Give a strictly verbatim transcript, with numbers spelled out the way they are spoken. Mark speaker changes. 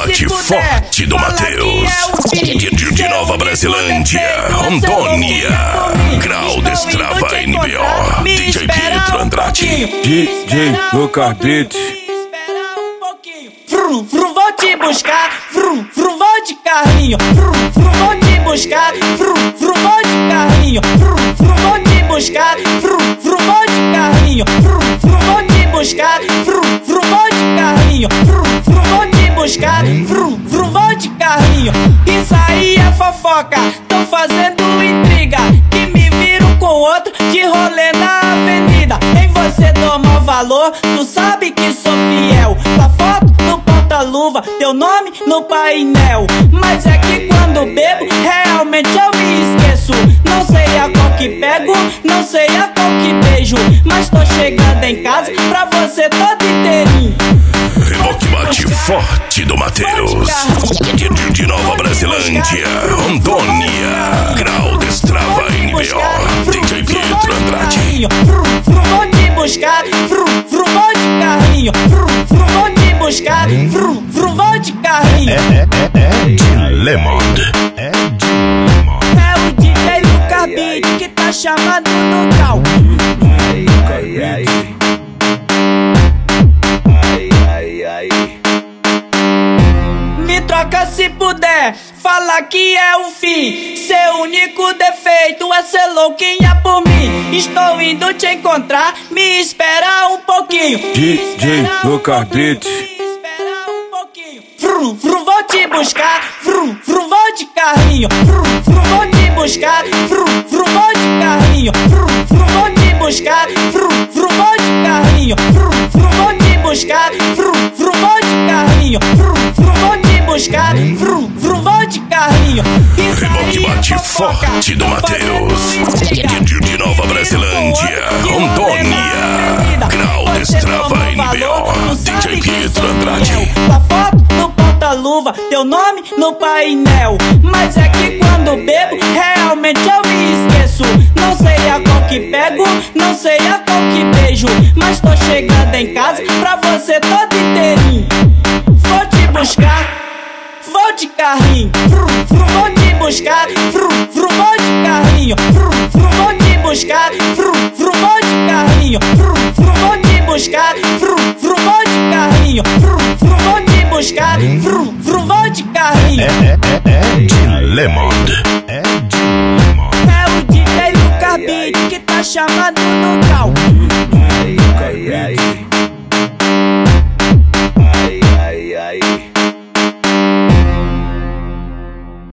Speaker 1: bate forte do Matheus. De, de Nova Brasilândia, Rondônia. Grau Destrava N B O. D J Pietro Andrade.
Speaker 2: D J Lucas Beats.
Speaker 3: Vrum, vrum, vou te buscar, vrum, vrum, vou de carrinho, vrum, vrum, vou te buscar, vrum, vrum, vou de carrinho, vrum, vrum, vou te buscar, vrum, vrum, vou de carrinho, vrum, vrum, vou te buscar, vrum, vrum, vou de carrinho, vrum, vrum, vou te buscar, vrum, vrum, vou de carrinho. Isso aí é fofoca, tão fazendo intriga, que me viram com outro de rolê na avenida. Em você dou maior valor, tu sabe que sou fiel. Tua foto no porta-luva, teu nome no painel. Mas é que quando bebo, realmente eu me esqueço. Não sei a qual que pego, não sei a qual que beijo, mas tô chegando em casa pra você todo inteirinho.
Speaker 1: Reboque bate forte do Matheus. De, de, de Nova Brasilândia, Rondônia. Grau Destrava N B O. D J Pietro Andrade.
Speaker 3: Vrum, vrum, vou te buscar, vrum, vrum, vou de carrinho, vrum, vrum, vou te buscar, vrum, vrum, vou de carrinho.
Speaker 1: É, é, é, é de Lemon. É de Lemon.
Speaker 3: É o D J Lucas Beats que tá chamando no cal. Me troca se puder, fala que é o fim. Seu único defeito é ser louquinha por mim. Estou indo te encontrar, me espera um pouquinho.
Speaker 2: D J Lucas Beats.
Speaker 3: Vrum, vrum, vou te buscar, vrum, vrum, vou de carrinho, vrum, vrum, vou te buscar, vrum, vrum, vou de carrinho, vrum, vrum, vou te buscar, vrum, vrum, vou de carrinho, vrum, vrum, vou te buscar, vrum, vrum, vou de carrinho, vrum, vrum, vou te buscar, vrum, vrum, vou de carrinho.
Speaker 1: Reboque bate forte do Matheus. De, de, de Nova Brasilândia, Rondônia. Grau Destrava N B O. D J Pietro Andrade.
Speaker 3: Tua foto no porta-luva, teu nome no painel. Mas é que quando bebo, realmente eu me esqueço. Não sei a qual que pego, não sei a qual que beijo, mas tô chegando em casa pra você todo inteirinho. Vou te buscar, vou de carrinho, vrum, vrum, vou te buscar, vrum, vrum, vou de carrinho, vrum, vrum, vou te buscar, vrum, vrum, vou de carrinho, vrum, vrum, vou te buscar, vrum, vrum, vou de carrinho, vrum, vrum, vou te buscar, vrum, vrum, vou de carrinho.
Speaker 1: É, é, é, é de Lemon. É de Lemon.
Speaker 3: É o D J Lucas Beats que tá chamando no